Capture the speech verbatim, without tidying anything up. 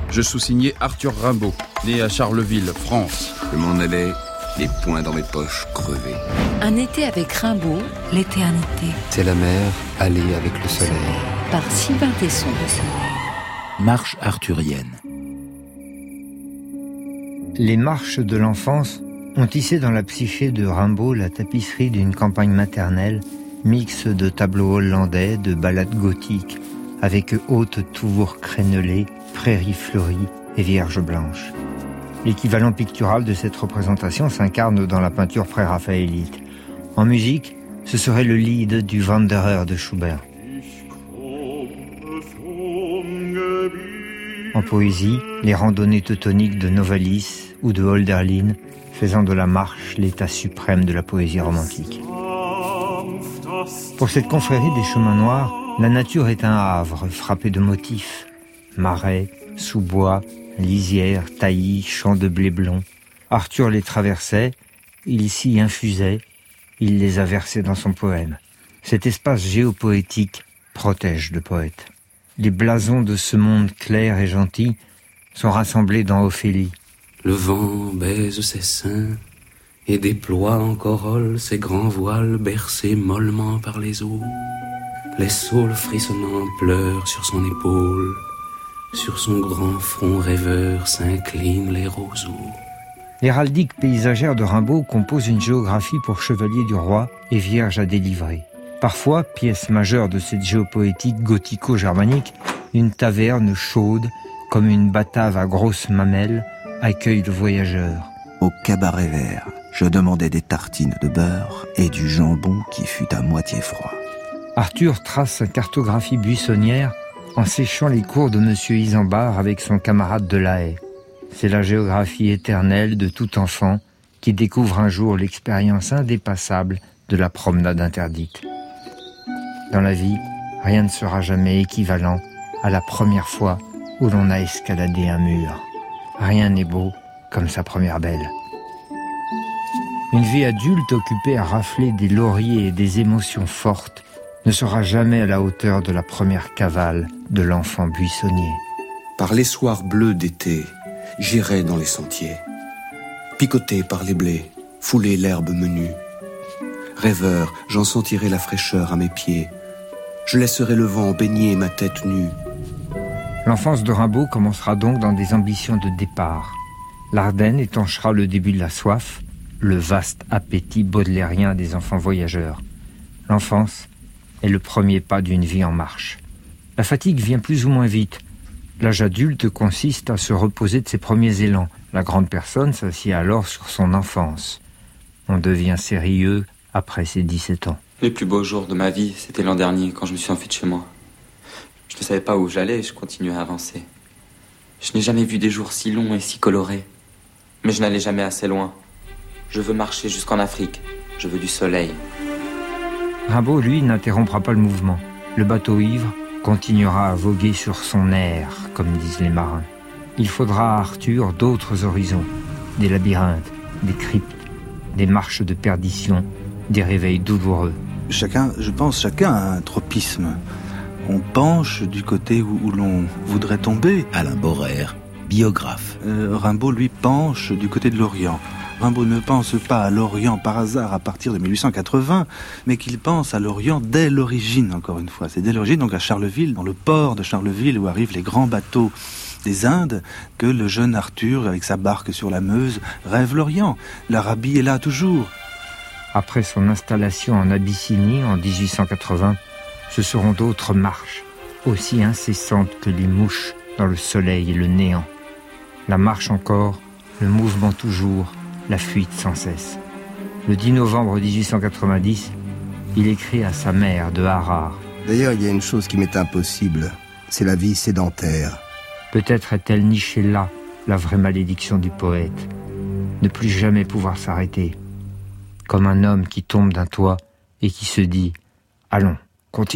Je sous-signais Arthur Rimbaud, né à Charleville, France. Je m'en allais, les poings dans mes poches crevés. Un été avec Rimbaud, l'éternité. C'est la mer, aller avec le soleil. Par Sylvain Tesson. Marche arthurienne. Les marches de l'enfance ont tissé dans la psyché de Rimbaud la tapisserie d'une campagne maternelle, mix de tableaux hollandais, de ballades gothiques, avec hautes tours crénelées, prairies fleuries et vierges blanches. L'équivalent pictural de cette représentation s'incarne dans la peinture pré-raphaélite. En musique, ce serait le Lied du Wanderer de Schubert. En poésie, les randonnées teutoniques de Novalis ou de Hölderlin, faisant de la marche l'état suprême de la poésie romantique. Pour cette confrérie des chemins noirs, la nature est un havre frappé de motifs. Marais, sous-bois, lisières, taillis, champs de blé blond. Arthur les traversait, il s'y infusait, il les a versés dans son poème. Cet espace géopoétique protège le poète. Les blasons de ce monde clair et gentil sont rassemblés dans Ophélie. Le vent baise ses seins et déploie en corolle ses grands voiles bercés mollement par les eaux. Les saules frissonnants pleurent sur son épaule. Sur son grand front rêveur s'inclinent les roseaux. L'héraldique paysagère de Rimbaud compose une géographie pour chevalier du roi et vierge à délivrer. Parfois, pièce majeure de cette géopoétique gothico-germanique, une taverne chaude, comme une batave à grosses mamelles, accueille le voyageur. Au cabaret vert, je demandais des tartines de beurre et du jambon qui fut à moitié froid. Arthur trace sa cartographie buissonnière en séchant les cours de Monsieur Isambard avec son camarade de La Haye. C'est la géographie éternelle de tout enfant qui découvre un jour l'expérience indépassable de la promenade interdite. Dans la vie, rien ne sera jamais équivalent à la première fois où l'on a escaladé un mur. Rien n'est beau comme sa première belle. Une vie adulte occupée à rafler des lauriers et des émotions fortes ne sera jamais à la hauteur de la première cavale de l'enfant buissonnier. Par les soirs bleus d'été, j'irai dans les sentiers, picoté par les blés, fouler l'herbe menue. Rêveur, j'en sentirai la fraîcheur à mes pieds. Je laisserai le vent baigner ma tête nue. L'enfance de Rimbaud commencera donc dans des ambitions de départ. L'Ardenne étanchera le début de la soif, le vaste appétit baudelairien des enfants voyageurs. L'enfance est le premier pas d'une vie en marche. La fatigue vient plus ou moins vite. L'âge adulte consiste à se reposer de ses premiers élans. La grande personne s'assied alors sur son enfance. On devient sérieux après ses dix-sept ans. Les plus beaux jours de ma vie, c'était l'an dernier, quand je me suis enfui de chez moi. Je ne savais pas où j'allais et je continuais à avancer. Je n'ai jamais vu des jours si longs et si colorés. Mais je n'allais jamais assez loin. Je veux marcher jusqu'en Afrique. Je veux du soleil. Rimbaud, lui, n'interrompra pas le mouvement. Le bateau ivre continuera à voguer sur son air, comme disent les marins. Il faudra à Arthur d'autres horizons, des labyrinthes, des cryptes, des marches de perdition, des réveils douloureux. Chacun, je pense, chacun a un tropisme. On penche du côté où, où l'on voudrait tomber. Alain Borère, biographe. Euh, Rimbaud, lui, penche du côté de l'Orient. Rimbaud ne pense pas à l'Orient par hasard à partir de mille huit cent quatre-vingts, mais qu'il pense à l'Orient dès l'origine, encore une fois. C'est dès l'origine, donc à Charleville, dans le port de Charleville, où arrivent les grands bateaux des Indes, que le jeune Arthur, avec sa barque sur la Meuse, rêve l'Orient. L'Arabie est là toujours. Après son installation en Abyssinie en dix-huit cent quatre-vingts, ce seront d'autres marches, aussi incessantes que les mouches dans le soleil et le néant. La marche encore, le mouvement toujours, la fuite sans cesse. Le dix novembre dix-huit cent quatre-vingt-dix, il écrit à sa mère de Harare. D'ailleurs, il y a une chose qui m'est impossible, c'est la vie sédentaire. Peut-être est-elle nichée là, la vraie malédiction du poète. Ne plus jamais pouvoir s'arrêter. Comme un homme qui tombe d'un toit et qui se dit « Allons, continuons ».